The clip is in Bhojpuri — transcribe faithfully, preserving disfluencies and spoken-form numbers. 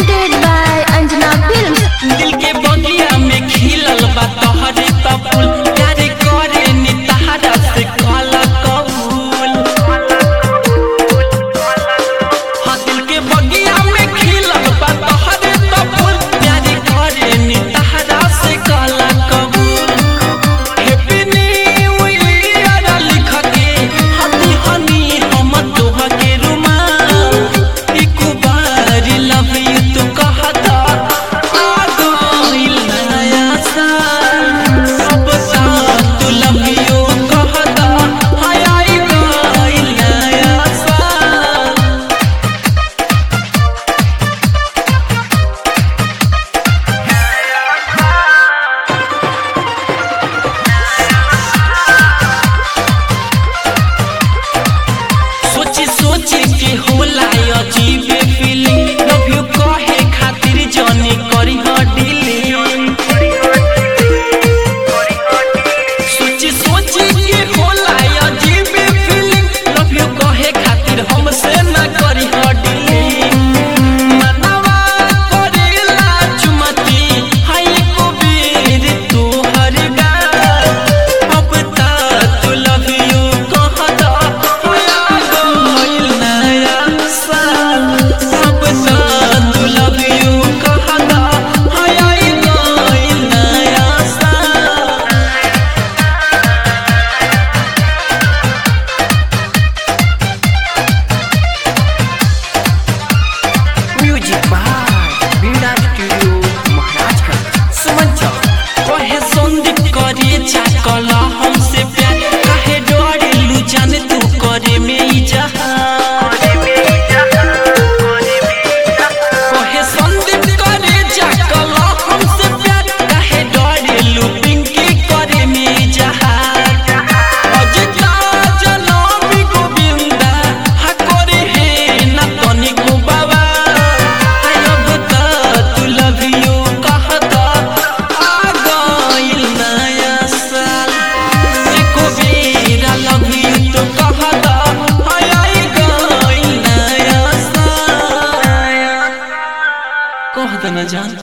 presented by Anjana Films. दिल के बगिया में खिलल बा तोहरे त फूल प्यार करे नी तहरा से काला कबूल। हाँ दिल के बगिया में खिलल बा तोहरे त फूल प्यार करे नी तहरा से काला कबूल। हैप्पी न्यू ईयर लिख के हनी हनी हम तोह के रुमाल एक बार लव यू तू कहता सोची सोची के होला अजीब फीलिंग लव यू कहे खातिर जानी करी हो डीलिंग। सोची सोची के होला अजीब फीलिंग लव यू कहे खातिर हमसे ना करी हो डीलिंग। मनवा करेला चुमती हाय को बीर तू हर गाल अब ता तू लव यू कहता कला हमसे प्यार काहे डरेलू जान तू करे में इजहार। कहे संदीप करे जा कला हमसे प्यार काहे डरेलू पिंकी करे में इजहार। अजिता जनमी गोविंदा हा करे है ना तनी को बाबा अब ता तू लव यू कहता आ गइल नया साल एको बेरा लव यू तो कहता हाय आई गइल नया साल कह देना जान।